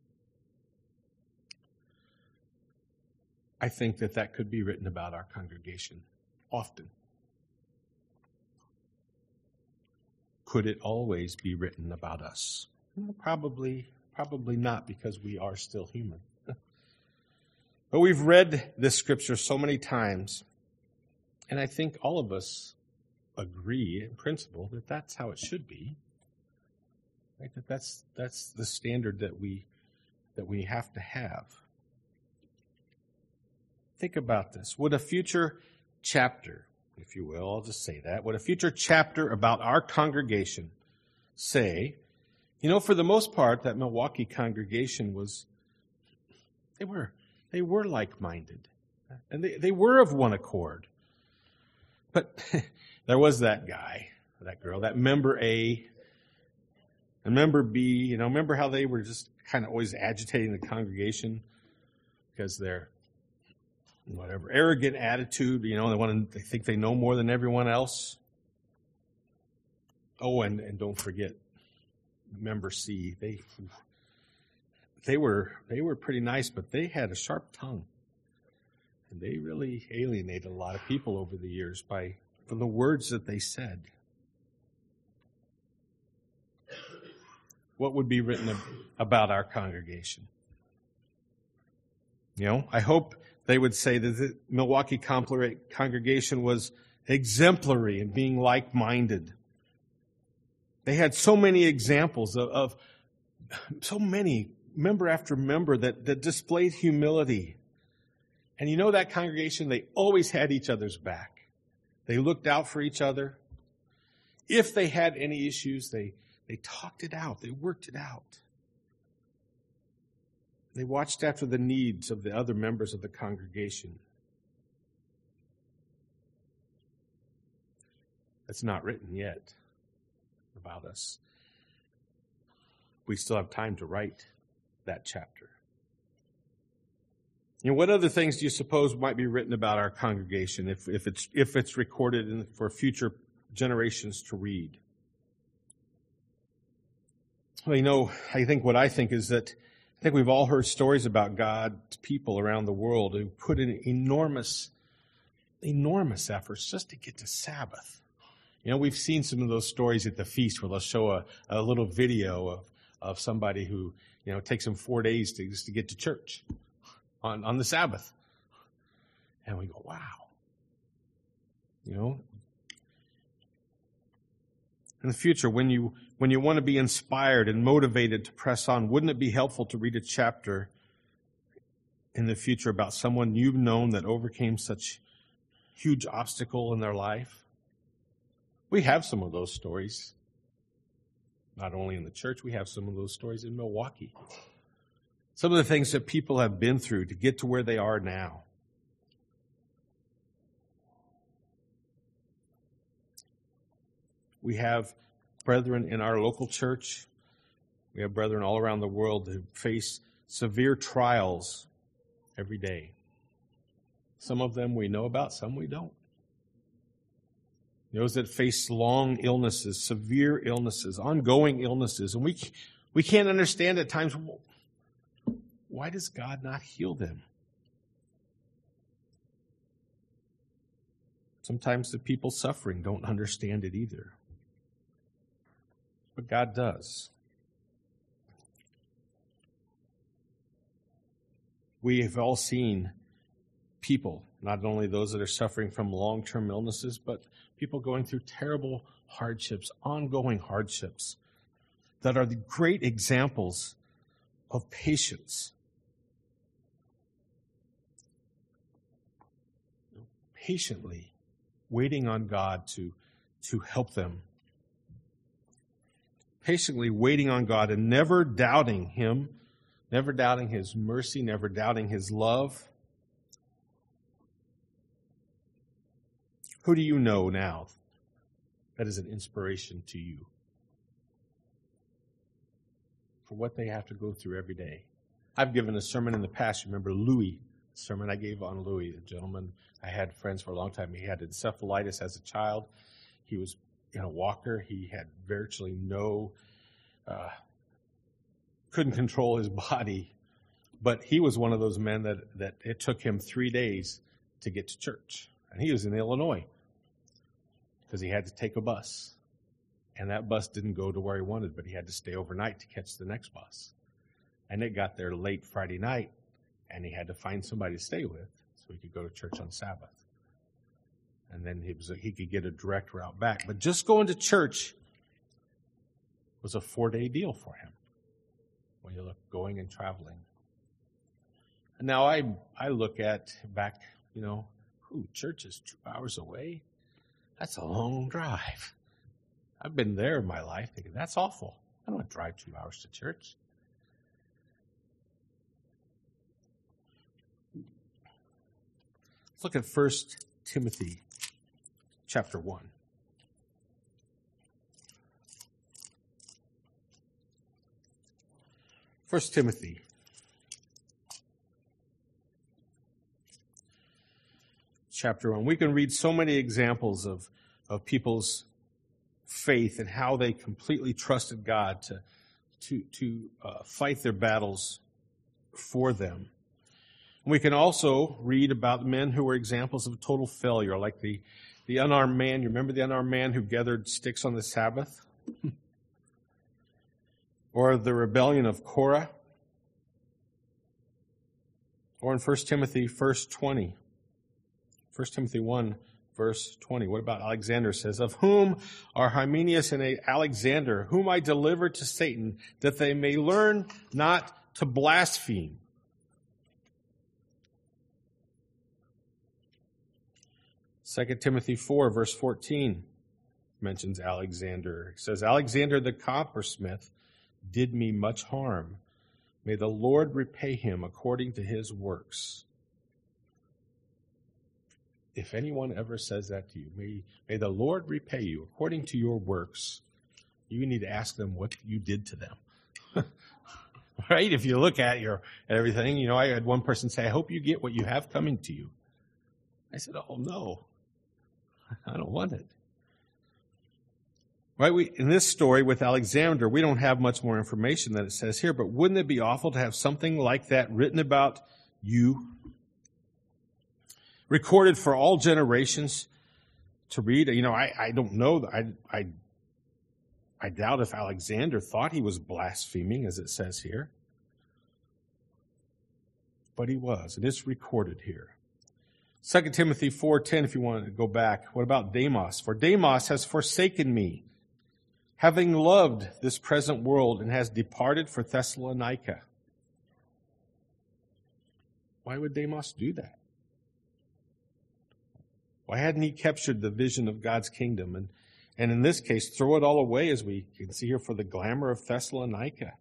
I think that could be written about our congregation often. Could it always be written about us? Probably not, because we are still human. But we've read this scripture so many times, and I think all of us agree in principle that that's how it should be. Right? That's the standard that we have to have. Think about this. Would a future chapter, if you will, I'll just say that, would a future chapter about our congregation say, for the most part, that Milwaukee congregation they were like-minded, and they were of one accord. But there was that guy, that girl, that member A, and member B, remember how they were just kind of always agitating the congregation because they're arrogant attitude, they think they know more than everyone else. Oh, and don't forget, member C, they were pretty nice, but they had a sharp tongue. And they really alienated a lot of people over the years from the words that they said. What would be written about our congregation? I hope they would say that the Milwaukee congregation was exemplary in being like-minded. They had so many examples of so many, member after member, that displayed humility. And that congregation, they always had each other's back. They looked out for each other. If they had any issues, they talked it out. They worked it out. They watched after the needs of the other members of the congregation. That's not written yet about us. We still have time to write that chapter. What other things do you suppose might be written about our congregation if it's recorded for future generations to read? Well, I think we've all heard stories about God's people around the world who put in enormous efforts just to get to Sabbath. We've seen some of those stories at the feast where they'll show a little video of somebody who, takes them 4 days just to get to church on the Sabbath. And we go, wow. In the future, when you want to be inspired and motivated to press on, wouldn't it be helpful to read a chapter in the future about someone you've known that overcame such huge obstacle in their life? We have some of those stories. Not only in the church, we have some of those stories in Milwaukee. Some of the things that people have been through to get to where they are now. We have brethren in our local church. We have brethren all around the world who face severe trials every day. Some of them we know about, some we don't. Those that face long illnesses, severe illnesses, ongoing illnesses. And we can't understand at times, why does God not heal them? Sometimes the people suffering don't understand it either. But God does. We have all seen people, not only those that are suffering from long-term illnesses, but people going through terrible hardships, ongoing hardships, that are the great examples of patience. Patiently waiting on God to help them. Patiently waiting on God and never doubting Him, never doubting His mercy, never doubting His love. Who do you know now that is an inspiration to you for what they have to go through every day? I've given a sermon in the past. You remember Louis, the sermon I gave on Louis, the gentleman I had friends for a long time. He had encephalitis as a child. He was in a walker. He had virtually couldn't control his body. But he was one of those men that it took him 3 days to get to church. And he was in Illinois because he had to take a bus. And that bus didn't go to where he wanted, but he had to stay overnight to catch the next bus. And it got there late Friday night, and he had to find somebody to stay with so he could go to church on Sabbath. And then he could get a direct route back. But just going to church was a 4-day deal for him when you look going and traveling. And now I look at back, church is 2 hours away. That's a long drive. I've been there in my life thinking, that's awful. I don't want to drive 2 hours to church. Let's look at 1 Timothy chapter 1. First Timothy. Chapter 1. We can read so many examples of people's faith and how they completely trusted God to fight their battles for them. And we can also read about men who were examples of total failure, like the unarmed man. You remember the unarmed man who gathered sticks on the Sabbath? Or the rebellion of Korah? Or in 1 Timothy, verse 20. 1 Timothy 1, verse 20. What about Alexander? It says, of whom are Hymenaeus and Alexander, whom I delivered to Satan, that they may learn not to blaspheme. 2 Timothy 4, verse 14 mentions Alexander. It says, Alexander the coppersmith did me much harm. May the Lord repay him according to his works. If anyone ever says that to you, may the Lord repay you according to your works. You need to ask them what you did to them. Right? If you look at everything, I had one person say, I hope you get what you have coming to you. I said, oh no, I don't want it. Right? In this story with Alexander, we don't have much more information than it says here, but wouldn't it be awful to have something like that written about you? Recorded for all generations to read. I don't know. I doubt if Alexander thought he was blaspheming, as it says here. But he was, and it's recorded here. 2 Timothy 4:10, if you want to go back. What about Demas? For Demas has forsaken me, having loved this present world, and has departed for Thessalonica. Why would Demas do that? Why hadn't he captured the vision of God's kingdom and in this case, throw it all away, as we can see here, for the glamour of Thessalonica?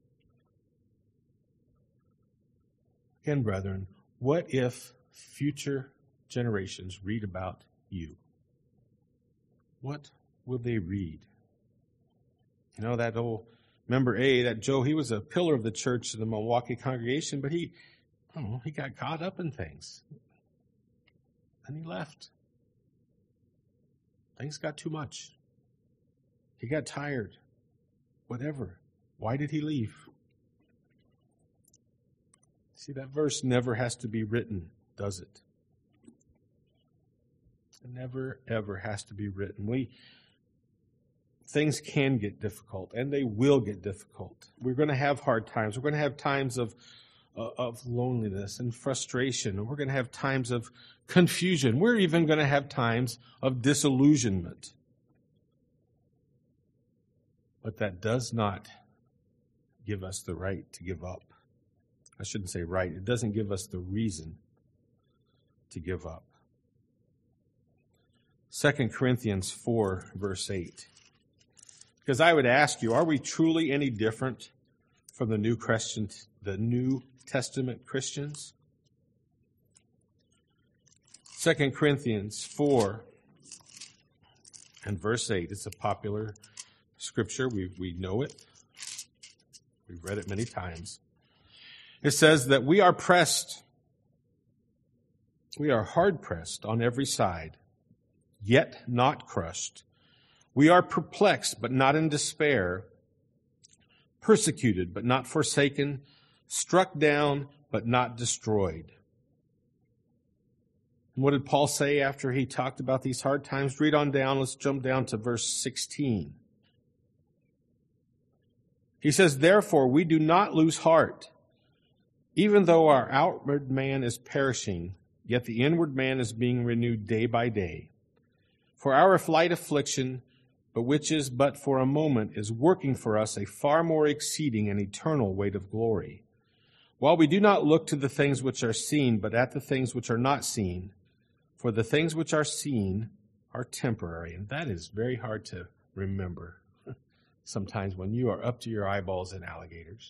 Again, brethren, what if future generations read about you? What will they read? That old member that Joe, he was a pillar of the church in the Milwaukee congregation, but he got caught up in things. And he left. Things got too much. He got tired. Whatever. Why did he leave? See, that verse never has to be written, does it? It never, ever has to be written. things can get difficult, and they will get difficult. We're going to have hard times. We're going to have times of loneliness and frustration, and we're going to have times of confusion. We're even going to have times of disillusionment. But that does not give us the right to give up. I shouldn't say right. It doesn't give us the reason to give up. 2 Corinthians 4, verse 8. Because I would ask you, are we truly any different from the New Testament Christians? 2 Corinthians 4 and verse 8. It's a popular scripture. We know it. We've read it many times. It says that we are pressed. We are hard pressed on every side, yet not crushed. We are perplexed, but not in despair. Persecuted, but not forsaken. Struck down, but not destroyed. And what did Paul say after he talked about these hard times? Read on down. Let's jump down to verse 16. He says, therefore, we do not lose heart. Even though our outward man is perishing, yet the inward man is being renewed day by day. For our light affliction, but which is but for a moment, is working for us a far more exceeding and eternal weight of glory. While we do not look to the things which are seen, but at the things which are not seen, for the things which are seen are temporary. And that is very hard to remember sometimes when you are up to your eyeballs in alligators.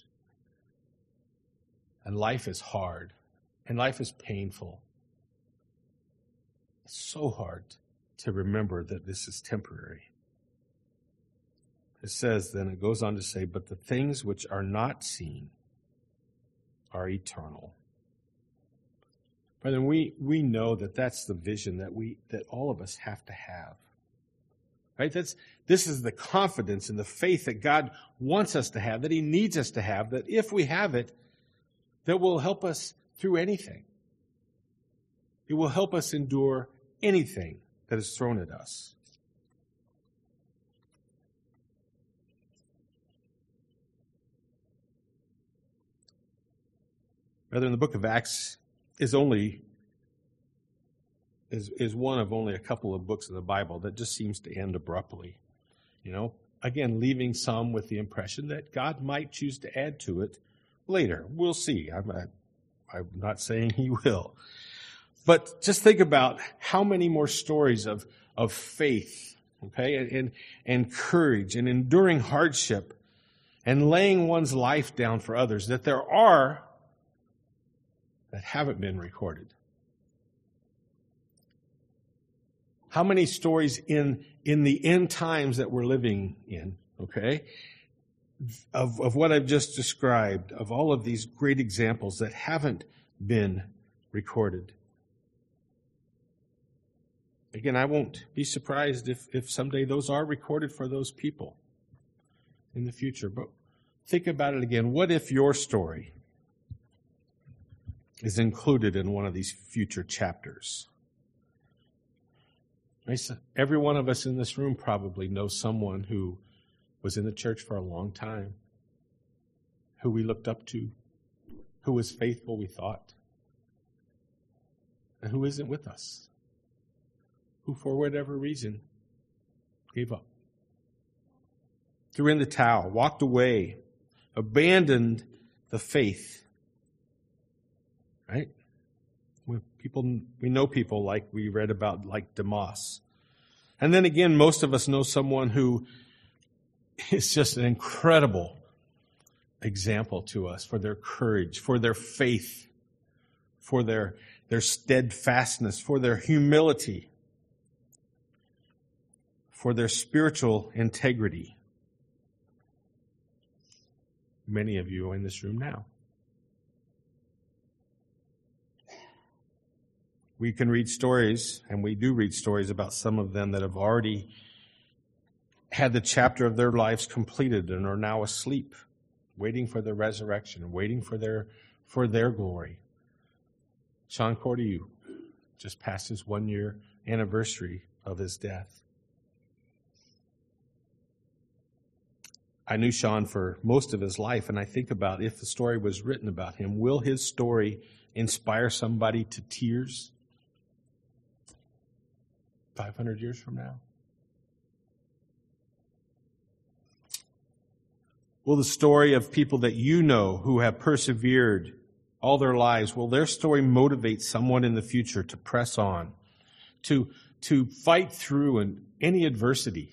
And life is hard, and life is painful. It's so hard to remember that this is temporary. It says, then it goes on to say, but the things which are not seen are eternal. Brethren, we know that that's the vision that all of us have to have. Right? This is the confidence and the faith that God wants us to have, that He needs us to have, that if we have it, that will help us through anything. It will help us endure anything that is thrown at us. Rather, in the book of Acts is one of only a couple of books in the Bible that just seems to end abruptly. Again, leaving some with the impression that God might choose to add to it later. We'll see. I'm not saying He will. But just think about how many more stories of faith, okay, and courage and enduring hardship and laying one's life down for others that there are that haven't been recorded. How many stories in the end times that we're living in, okay, of what I've just described, of all of these great examples that haven't been recorded. Again, I won't be surprised if someday those are recorded for those people in the future. But think about it again. What if your story is included in one of these future chapters? Every one of us in this room probably knows someone who was in the church for a long time, who we looked up to, who was faithful, we thought, and who isn't with us, who for whatever reason gave up, threw in the towel, walked away, abandoned the faith. Right? We know people like we read about, like Demas. And then again, most of us know someone who is just an incredible example to us for their courage, for their faith, for their steadfastness, for their humility, for their spiritual integrity. Many of you are in this room now. We can read stories, and we do read stories about some of them that have already had the chapter of their lives completed and are now asleep, waiting for the resurrection, waiting for their glory. Sean Cordew just passed his 1-year anniversary of his death. I knew Sean for most of his life, and I think about if the story was written about him, will his story inspire somebody to tears 500 years from now? Will the story of people that you know who have persevered all their lives, will their story motivate someone in the future to press on, to fight through any adversity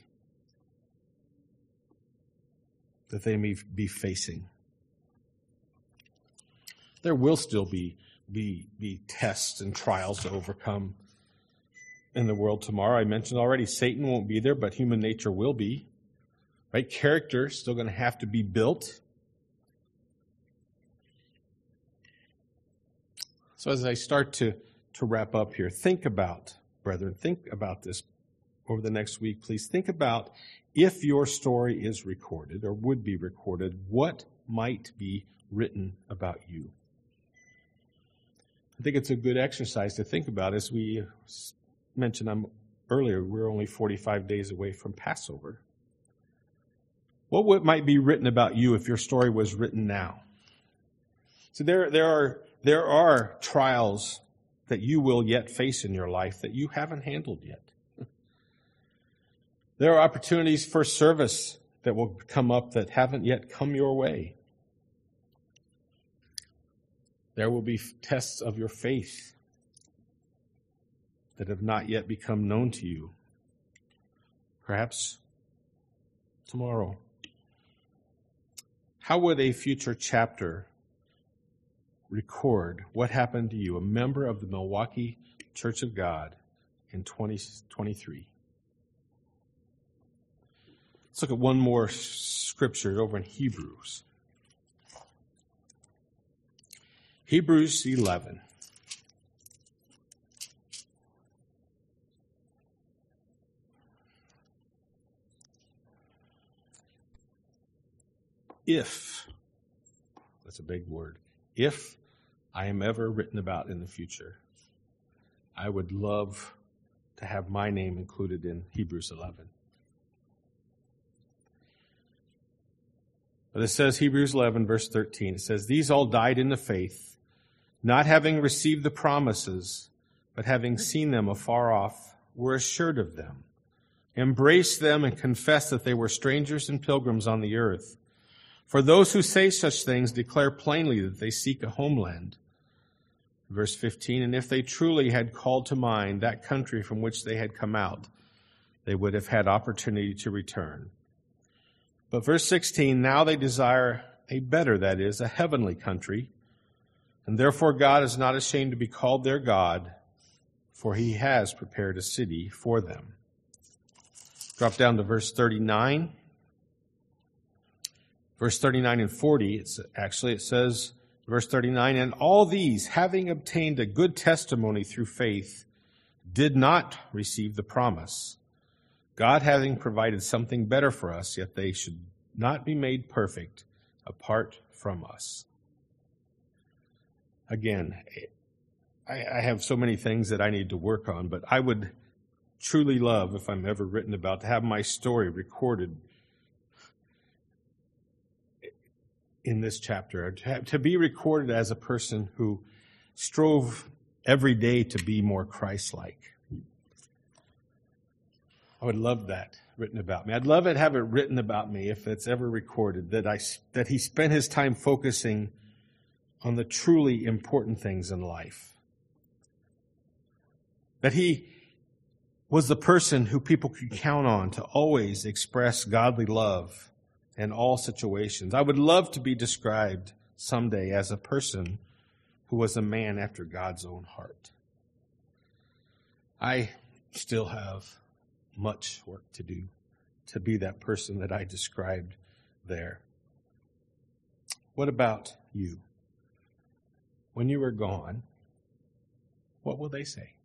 that they may be facing? There will still be tests and trials to overcome in the world tomorrow. I mentioned already, Satan won't be there, but human nature will be. Right? Character is still going to have to be built. So as I start to wrap up here, think about, brethren, think about this over the next week, please. Think about if your story is recorded or would be recorded, what might be written about you? I think it's a good exercise to think about. As we mentioned earlier, we're only 45 days away from Passover. What might be written about you if your story was written now? So there are trials that you will yet face in your life that you haven't handled yet. There are opportunities for service that will come up that haven't yet come your way. There will be tests of your faith that have not yet become known to you. Perhaps tomorrow. How would a future chapter record what happened to you, a member of the Milwaukee Church of God in 2023? Let's look at one more scripture over in Hebrews. Hebrews 11. If, that's a big word, if I am ever written about in the future, I would love to have my name included in Hebrews 11. But it says, Hebrews 11, verse 13, it says, "These all died in the faith, not having received the promises, but having seen them afar off, were assured of them, embraced them, and confessed that they were strangers and pilgrims on the earth. For those who say such things declare plainly that they seek a homeland." Verse 15, "And if they truly had called to mind that country from which they had come out, they would have had opportunity to return. But verse 16, now they desire a better, that is, a heavenly country. And therefore God is not ashamed to be called their God, for he has prepared a city for them." Drop down to verse 39. Verse 39 and 40, it says, verse 39, "And all these, having obtained a good testimony through faith, did not receive the promise, God having provided something better for us, yet they should not be made perfect apart from us." Again, I have so many things that I need to work on, but I would truly love, if I'm ever written about, to have my story recorded in this chapter, to be recorded as a person who strove every day to be more Christ-like. I would love that written about me. I'd love to have it written about me, if it's ever recorded, that he spent his time focusing on the truly important things in life. That he was the person who people could count on to always express godly love in all situations. I would love to be described someday as a person who was a man after God's own heart. I still have much work to do to be that person that I described there. What about you? When you are gone, what will they say?